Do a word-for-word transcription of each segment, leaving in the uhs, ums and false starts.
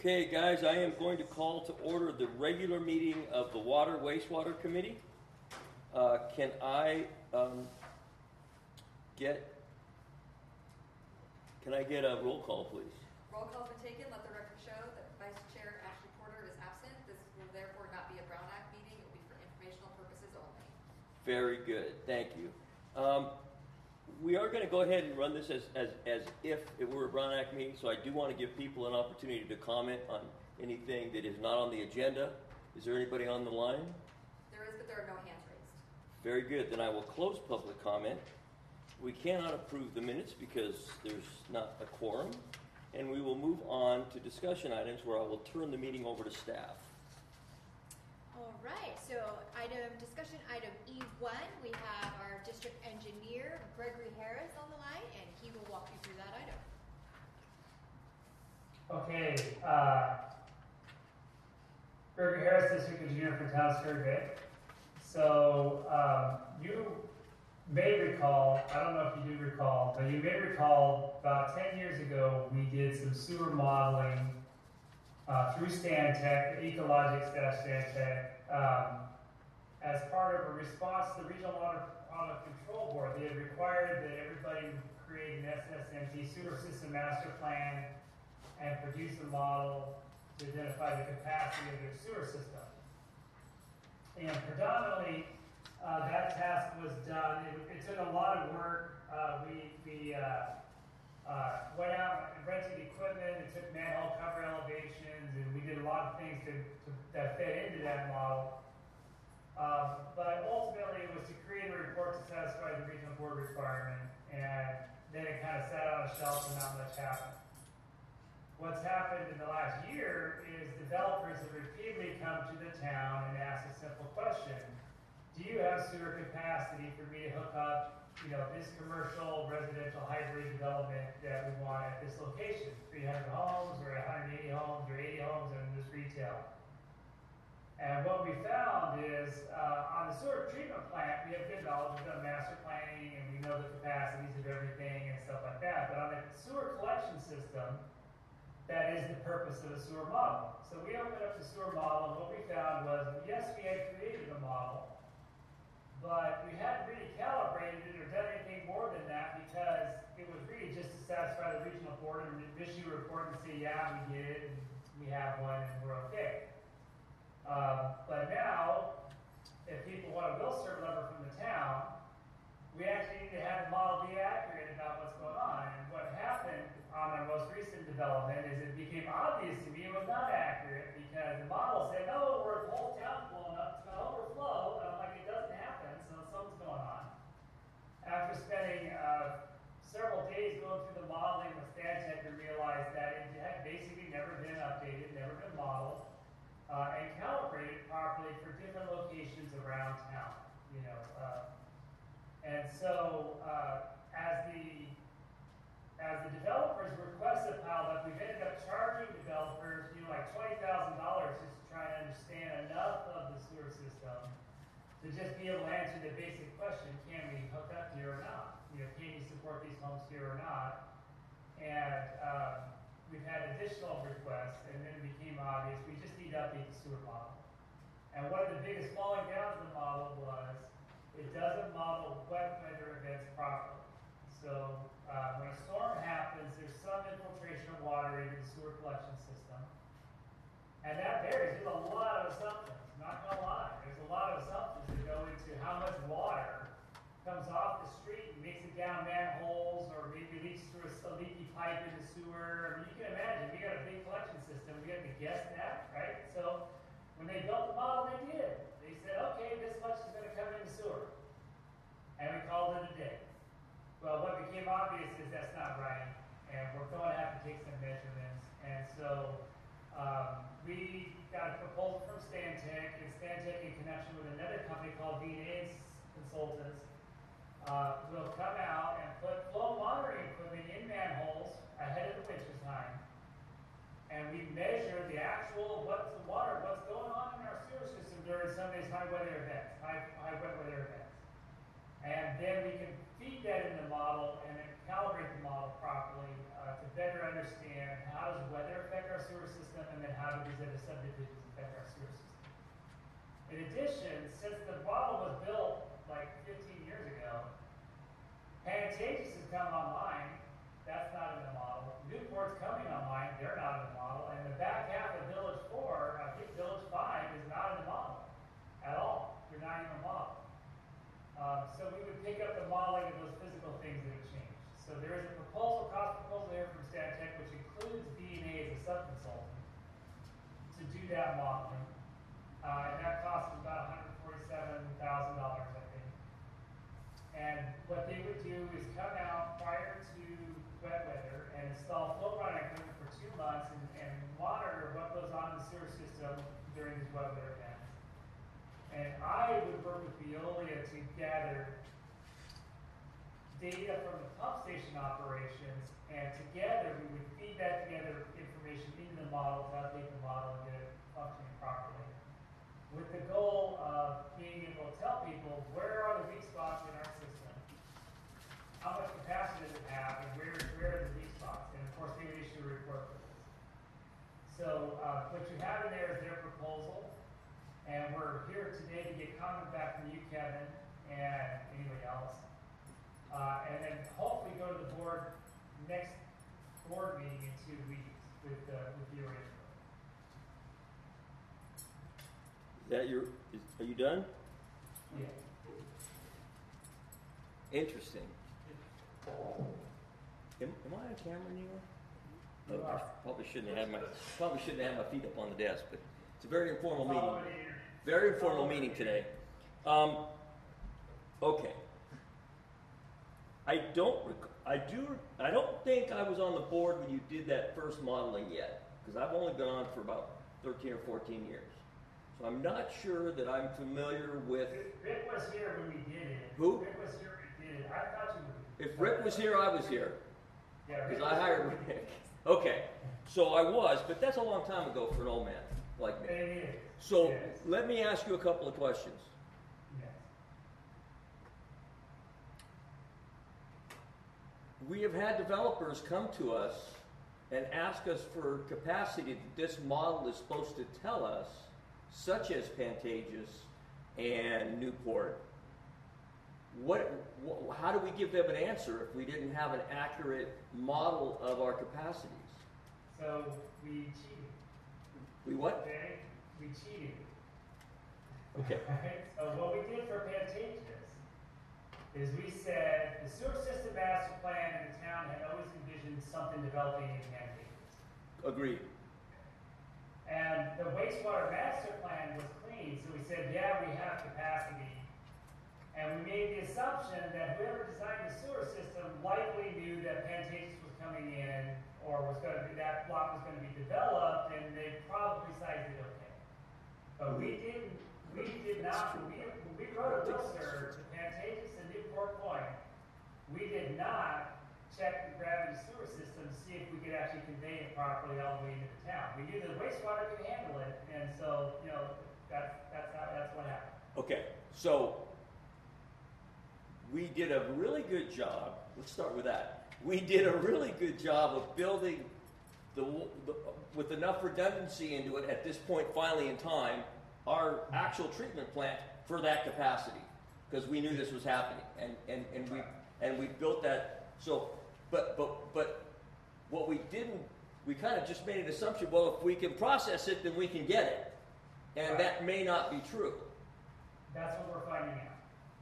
Okay, guys, I am going to call to order the regular meeting of the Water Wastewater Committee. Uh, can I um, get, can I get a roll call, please? Roll call's been taken. Let the record show that Vice Chair Ashley Porter is absent. This will therefore not be a Brown Act meeting. It will be for informational purposes only. Very good. Thank you. Um, we are going to go ahead and run this as, as, as if it were a Brown Act meeting, so I do want to give people an opportunity to comment on anything that is not on the agenda. Is there anybody on the line? There is, but there are no hands raised. Very good. Then I will close public comment. We cannot approve the minutes because there's not a quorum. And we will move on to discussion items where I will turn the meeting over to staff. All right, so item discussion item E one, we have our district engineer, Gregory Harris, on the line, and he will walk you through that item. Okay, uh, Gregory Harris, district engineer for Town of Surrey. So um, you may recall, I don't know if you do recall, but you may recall about ten years ago we did some sewer modeling uh, through Stantec, Ecologics-Stantec, um, as part of a response to the Regional Water Product Control Board. They had required that everybody create an S S M T sewer system master plan and produce a model to identify the capacity of their sewer system. And predominantly, uh, that task was done. It, it took a lot of work. Uh, we we uh, uh, went out and rented equipment. It took manhole cover elevations, and we did a lot of things to, to that fed into that model. Um, but ultimately, it was to create a report to satisfy the regional board requirement, and then it kind of sat on a shelf and not much happened. What's happened in the last year is developers have repeatedly come to the town and asked a simple question. Do you have sewer capacity for me to hook up, you know, this commercial residential hybrid development that we want at this location? three hundred homes or one hundred eighty homes or eighty homes in this retail. And what we found is uh, on the sewer treatment plant, we have good knowledge, we've done master planning and we know the capacities of everything and stuff like that. But on the sewer collection system, that is the purpose of a sewer model. So we opened up the sewer model, and what we found was, yes, we had created a model, but we hadn't really calibrated it or done anything more than that because it was really just to satisfy the regional board and issue a report and say, yeah, we did it, and we have one, and we're okay. Um, but now, if people want to bill serve lever from the town, we actually need to have the model be accurate about what's going on. And what happened on our most recent development is it became obvious to me it was not accurate because the model said, no, we're the whole town's blowing up, it's going to overflow. And I'm like, it doesn't happen, so something's going on. After spending uh, several days going through the modeling with Stantec, we realized that it had basically never been updated, never been modeled, uh, and calibrated properly for different locations around town. You know, uh, and so uh, as the As the developers requested piled up, we've ended up charging developers, you know, like twenty thousand dollars just to try and understand enough of the sewer system to just be able to answer the basic question, can we hook up here or not? You know, can you support these homes here or not? And um, we've had additional requests, and then it became obvious we just need to update the sewer model. And one of the biggest falling downs of the model was it doesn't model wet weather events properly. So uh, when a storm happens, there's some infiltration of water into the sewer collection system. And that varies. There's a lot of assumptions. Not gonna lie. There's a lot of assumptions that go into how much water comes off the street and makes it down manholes or maybe leaks through a, a leaky pipe in the sewer. I mean, you can imagine, we got a big collection system. We got to guess that, right? So when they built the model, they did. They said, okay, this much is gonna come in the sewer. And we called it a day. Well, what became obvious is that's not right, and we're going to have to take some measurements. And so um, we got a proposal from Stantec, and Stantec, in connection with another company called V and A Consultants, uh, will come out and put flow monitoring equipment in manholes ahead of the winter time. And we measure the actual what's the water, what's going on in our sewer system during some of these high weather events, high, high wet weather events. And then we can feed that in the model and then calibrate the model properly uh, to better understand how does weather affect our sewer system, and then how do these other subdivisions affect our sewer system. In addition, since the model was built like fifteen years ago, Pantages has come online. That's not in the model. Newport's coming online. They're not in the model. And the back half of Village Four, I think Village Five, is not in the model at all. They're not in the model. Um, so we would pick up the modeling of those physical things that have changed. So there is a proposal, cost proposal here from Stantec, which includes B and A as a subconsultant to do that modeling. Uh, and that cost is about one hundred forty-seven thousand dollars, I think. And what they would do is come out prior to wet weather and install flow run equipment for two months and, and monitor what goes on in the sewer system during these wet weather events. And I would work with Veolia to gather data from the pump station operations, and together we would feed that together information into the model to update the model and get it functioning properly, with the goal of being able to tell people where are the weak spots in our system, how much capacity does it have, and where, where are the weak spots, and of course they would issue a report for this. So uh, what you have in there is their proposal, and we're here today to get comment back from you, Kevin, and anybody else, uh, and then hopefully go to the board next board meeting in two weeks with, uh, with your input. Is that your, is, are you done? Yeah. Interesting. Am, am I on camera anymore? No, You I are. probably shouldn't have had my, probably shouldn't have my feet up on the desk, but it's a very informal meeting. Follow it here. Very informal meeting today. Um, okay. I don't, rec- I do, I don't think I was on the board when you did that first modeling yet, because I've only been on for about thirteen or fourteen years. So I'm not sure that I'm familiar with, Rick was here when we did it. Who? Rick was here when we did it. I thought you would. if Rick was here, I was here, Yeah, Rick because I was hired here when we did Rick. Okay, so I was, but that's a long time ago for an old man like it. me. It is. So Yes. let me ask you a couple of questions. Yes. We have had developers come to us and ask us for capacity that this model is supposed to tell us, such as Pantages and Newport. What, wh- how do we give them an answer if we didn't have an accurate model of our capacities? So we cheated. We what? Okay? We cheated. Okay. Right? So what we did for Pantages is we said the sewer system master plan in the town had always envisioned something developing in Pantages. Agreed. And the wastewater master plan was clean, so we said, yeah, we have capacity. And we made the assumption that whoever designed the sewer system likely knew that Pantages was coming in, or was going to be, that block was going to be developed, and they probably sized it okay. But we didn't, we did not, when we, when we wrote a filter to Pantages and Newport Point, we did not check the gravity sewer system to see if we could actually convey it properly all the way into the town. We knew the wastewater could handle it, and so, you know, that's, that's how, that's what happened. Okay, so we did a really good job. Let's start with that. We did a really good job of building the, the with enough redundancy into it at this point, finally in time, our actual treatment plant for that capacity, because we knew this was happening, and, and, and we and we built that. So, but but but what we didn't, we kind of just made an assumption. Well, if we can process it, then we can get it, and Right. that may not be true. That's what we're finding out.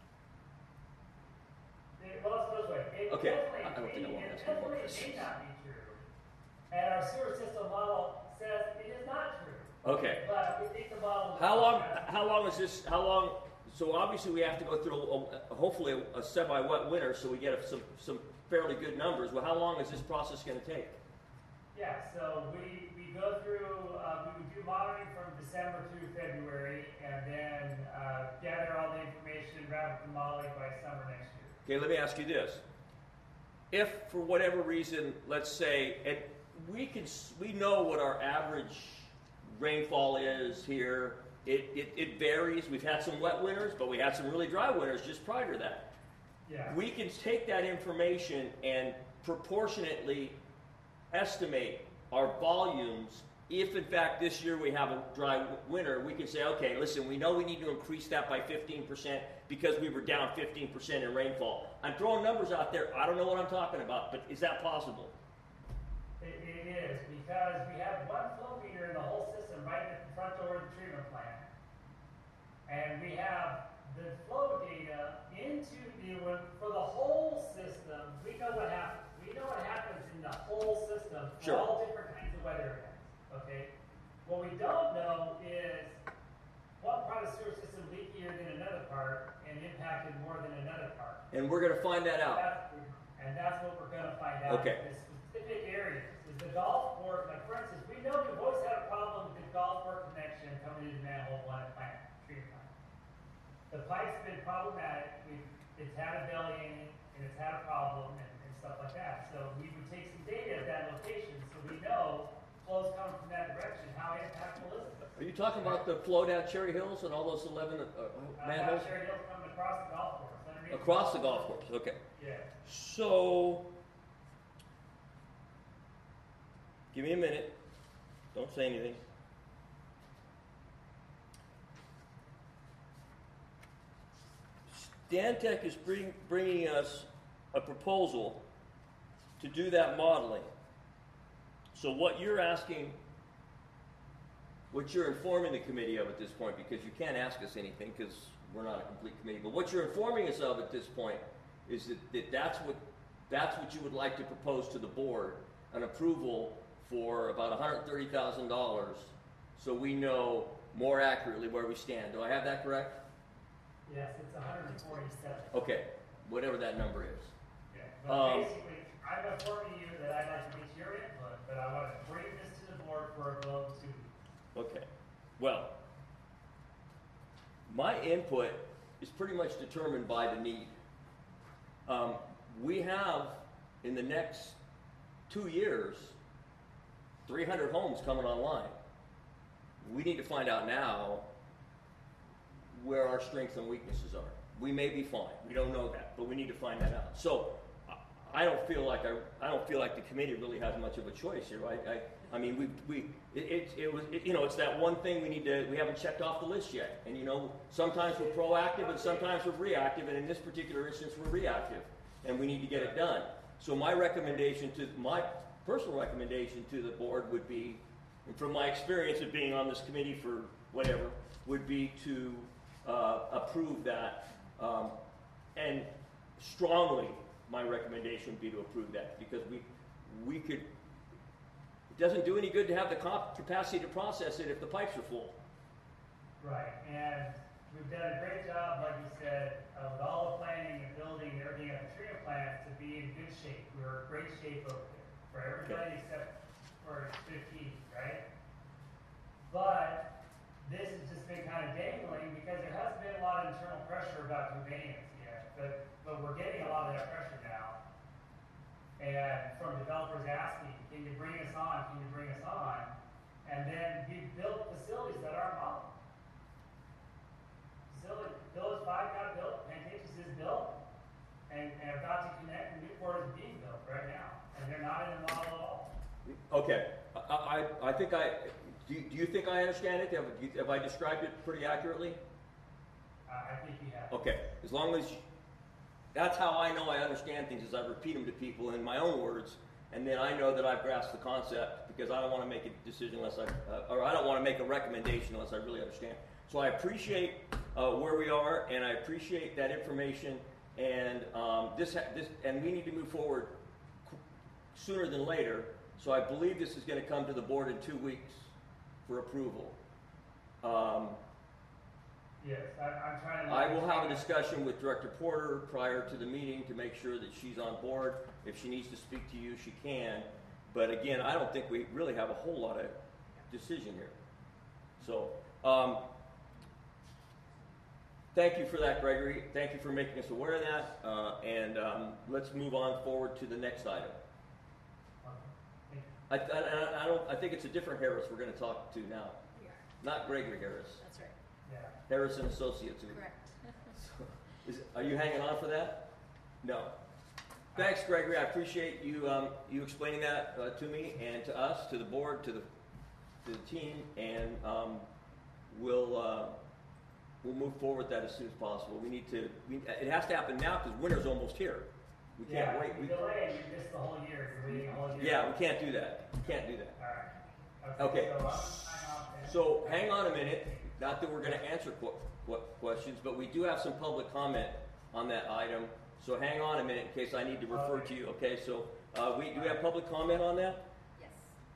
It, well, let's put it this way. It Okay, definitely, I don't think I may- wanna it ask any more definitely questions. may not be true. And our sewer system model says it is not true. Okay. But we think the model. is How long? correct. How long is this? How long? So obviously we have to go through a, a, hopefully a, a semi-wet winter, so we get a, some some fairly good numbers. Well, how long is this process going to take? Yeah, so we, we go through, uh, we would do monitoring from December through February, and then uh, gather all the information, wrap up the modeling by summer next year. Okay, let me ask you this: if for whatever reason, let's say, and we can s- we know what our average rainfall is here. It, it it varies. We've had some wet winters, but we had some really dry winters just prior to that. Yeah. We can take that information and proportionately estimate our volumes. If in fact this year we have a dry winter, we can say, okay, listen, we know we need to increase that by fifteen percent because we were down fifteen percent in rainfall. I'm throwing numbers out there. I don't know what I'm talking about, but is that possible? It, it is, because we have one flow meter in the whole system right at the front door of the treatment plant. And we have the flow data into the, for the whole system, we know what happens. We know what happens in the whole system for Sure. all different kinds of weather events. Okay? What we don't know is what part of the sewer system leakier than another part and impacted more than another part. And we're going to find that out. That's, and that's what we're going to find out. Okay. In specific areas. Is the golf course, like for instance, we know we've always had a problem with the golf course connection coming into manhole one at plant, treatment plant. The pipe's been problematic. We've, it's had a belly in it, and it's had a problem, and, and stuff like that. So we would take some data at that location so we know flows coming from that direction, how impactful is it? Are you talking about the flow down Cherry Hills and all those eleven uh, Uh, manholes? Cherry Hill's coming across the golf course. underneath Across the golf course, okay. Yeah. So, give me a minute. Don't say anything. Stantec is bring, bringing us a proposal to do that modeling. So what you're asking, what you're informing the committee of at this point, because you can't ask us anything because we're not a complete committee, but what you're informing us of at this point is that, that that's what that's what you would like to propose to the board, an approval for about one hundred thirty thousand dollars, so we know more accurately where we stand. Do I have that correct? Yes, it's one hundred forty-seven. Okay, whatever that number is. Yeah. But Um, basically, I'm informing you that I'd like to get your input, but I want to bring this to the board for a vote to. Okay, well, my input is pretty much determined by the need. Um, we have, in the next two years, three hundred homes coming online. We need to find out now where our strengths and weaknesses are. We may be fine, we don't know that, but we need to find that out. So, I- I don't feel like I, I don't feel like the committee really has much of a choice here. I, I, I mean, we, we, it, it, it was, it, you know, it's that one thing we need to, we haven't checked off the list yet. And you know, sometimes we're proactive and sometimes we're reactive, and in this particular instance, we're reactive, and we need to get it done. So my recommendation to, my personal recommendation to the board would be, and from my experience of being on this committee for whatever, would be to uh, approve that, um, and strongly, my recommendation would be to approve that, because we, we could, it doesn't do any good to have the comp capacity to process it if the pipes are full. Right, and we've done a great job, like you said, uh, with all the planning and building and everything at the treatment plant to be in good shape. We're in great shape over there, for everybody except for fifteen, right? But this has just been kind of dangling because there hasn't been a lot of internal pressure about conveyance yet, but, but we're getting a lot of that pressure now. And from developers asking, can you bring us on, can you bring us on? And then we built facilities that aren't model. Facility, Village Five got built, Pantages is built, and, and about to connect, and Newport is being built right now, and they're not in the model at all. Okay, I, I, I think I, do you, do you think I understand it? Have, you- have I described it pretty accurately? Uh, I think you have. Okay, as long as, that's how I know I understand things, is I repeat them to people in my own words, and then I know that I've grasped the concept, because I don't want to make a decision unless I, uh, or I don't want to make a recommendation unless I really understand. So I appreciate uh, where we are, and I appreciate that information, and um, this, ha- this, and we need to move forward qu- sooner than later. So I believe this is going to come to the board in two weeks for approval. Um, Yes, I, I'm trying to. I will have a discussion with Director Porter prior to the meeting to make sure that she's on board. If she needs to speak to you, she can. But again, I don't think we really have a whole lot of decision here. So, um, thank you for that, Gregory. Thank you for making us aware of that. Uh, and um, let's move on forward to the next item. Okay, thank you. I, I, I don't. I think it's a different Harris we're going to talk to now, We are. not Gregory Harris. That's right. Yeah. Harris and Associates. who- Correct. Is, are you hanging on for that? No. Thanks, Gregory. I appreciate you um, you explaining that uh, to me and to us, to the board, to the to the team, and um, we'll uh, we'll move forward with that as soon as possible. We need to. We, it has to happen now because winter's almost here. We can't Yeah, wait. if We, you delay, you miss the whole year. You're waiting a whole year. yeah, we can't do that. We can't do that. All right. Okay. So, I'm gonna sign off then. So hang on a minute. Not that we're going to answer qu- what questions, but we do have some public comment on that item. So hang on a minute in case I need to refer to you. Okay. So uh, we do we have public comment on that? Yes.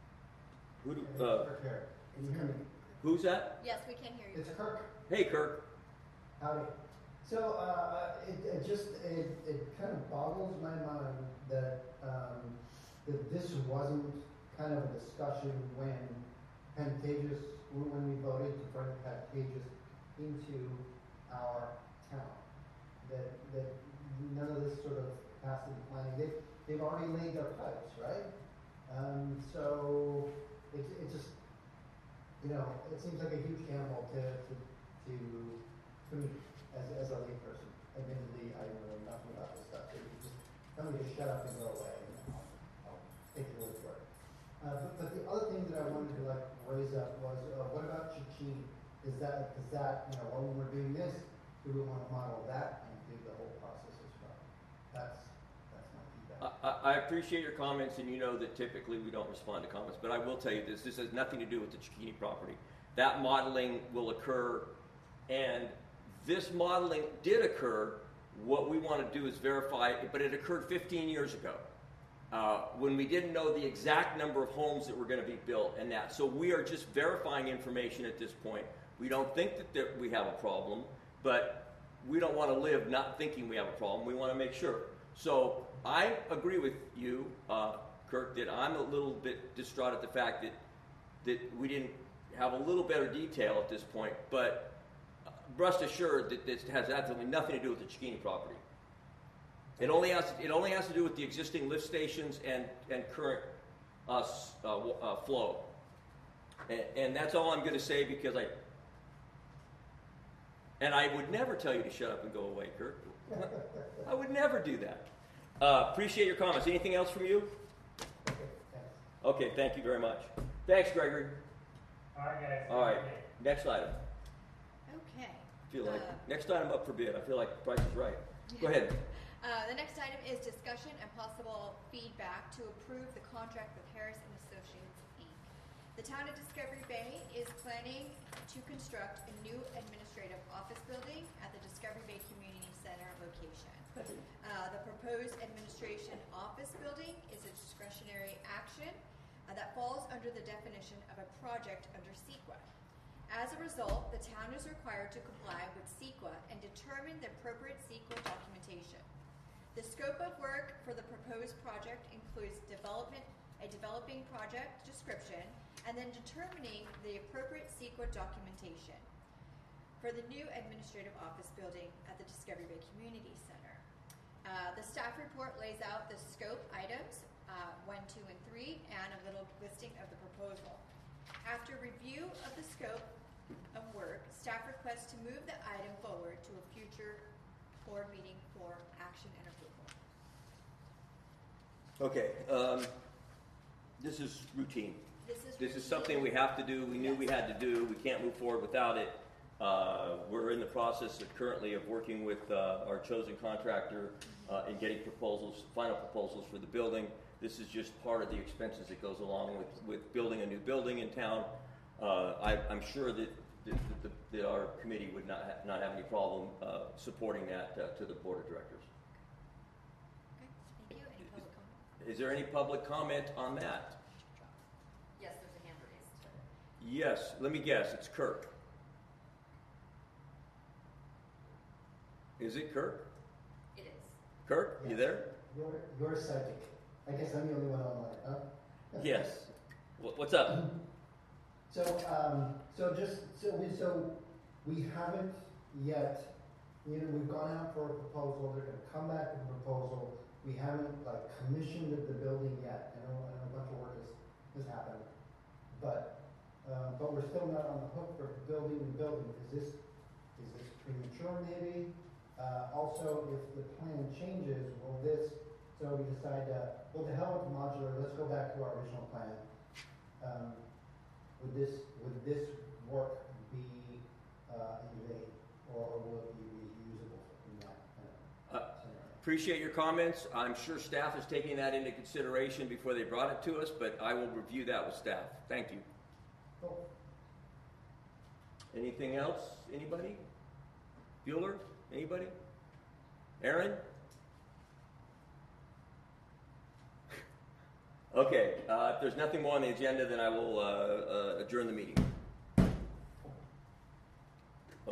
Who do, It's uh, Kirk here. Can you hear me? who's that? Yes, we can hear you. It's Kirk. Hey, Kirk. Howdy. So uh, it, it just it, it kind of boggles my mind that um, that this wasn't kind of a discussion when Pantages when when we voted to bring Pantages into our town. That that none of this sort of passed into planning. They they've already laid their pipes, right? Um, so it it just you know it seems like a huge gamble to to to, to me. As, as a layperson, admittedly, I know nothing about this stuff. So you just tell me to shut up and go away, and I'll, I'll take your word for it. Uh, but, but the other thing that I wanted to like raise up was, uh, what about Chicini? Is that, is that, you know, when we're doing this, do we want to model that and do the whole process as well? That's, that's my feedback. I, I appreciate your comments, and you know that typically we don't respond to comments. But I will tell you this: this has nothing to do with the Chicini property. That modeling will occur, and this modeling did occur. What we want to do is verify it, but it occurred fifteen years ago uh, when we didn't know the exact number of homes that were going to be built and that. So we are just verifying information at this point. We don't think that there, we have a problem, but we don't want to live not thinking we have a problem. We want to make sure. So I agree with you, uh, Kirk, that I'm a little bit distraught at the fact that that we didn't have a little better detail at this point, but rest assured that this has absolutely nothing to do with the Chicini property. It only has it only has to do with the existing lift stations and and current uh, uh, uh, flow, and, and that's all I'm going to say because I and I would never tell you to shut up and go away, Kirk. I would never do that. Uh, appreciate your comments. Anything else from you? Okay, thanks. Okay, thank you very much. Thanks, Gregory. All right, guys. All right, next item. Okay. I feel like Uh, next item up for bid. I feel like the price is right. Go ahead. Uh, the next item is discussion and possible feedback to approve the contract with Harris and Associates, Incorporated. The town of Discovery Bay is planning to construct a new administrative office building at the Discovery Bay Community Center location. Uh, the proposed administration office building is a discretionary action uh, that falls under the definition of a project under CEQA. As a result, the town is required to comply with CEQA and determine the appropriate CEQA documentation. The scope of work for the proposed project includes development, a developing project description, and then determining the appropriate CEQA documentation for the new administrative office building at the Discovery Bay Community Center. Uh, the staff report lays out the scope items, uh, one, two, and three, and a little listing of the proposal. After review of the scope of work, staff requests to move the item forward to a future board meeting for action and approval. Okay, um, this is routine. This is This is routine. something we have to do, we knew we had to do, we can't move forward without it. Uh, we're in the process of currently of working with uh, our chosen contractor uh, in getting proposals, final proposals for the building. This is just part of the expenses that goes along with, with building a new building in town. Uh, I, I'm sure that, that, that, that our committee would not, ha- not have any problem uh, supporting that uh, to the board of directors. Okay, thank you. Any public comment? Is there any public comment on that? Yes, there's a hand raised. Yes, let me guess, it's Kirk. Is it Kirk? It is. Kirk, you Yes. there? You're, you're psychic. I guess I'm the only one online, huh? Yes. Wh- What's up? So, um, so just, so we, so we haven't yet, you know, we've gone out for a proposal, they're gonna come back with a proposal. We haven't like commissioned the building yet. I know, I know a bunch of work has, has happened. But, um, but we're still not on the hook for building the building. Is this, is this premature maybe? Uh, also, if the plan changes, will this So we decide, uh, well, to hell with the modular, let's go back to our original plan. Um, would this, would this work be, uh, in vain, or will it be reusable in that kind of Uh, scenario? Appreciate your comments. I'm sure staff is taking that into consideration before they brought it to us, but I will review that with staff. Thank you. Cool. Anything else? Anybody? Bueller? Anybody? Aaron? Okay, uh, if there's nothing more on the agenda, then I will uh, uh, adjourn the meeting.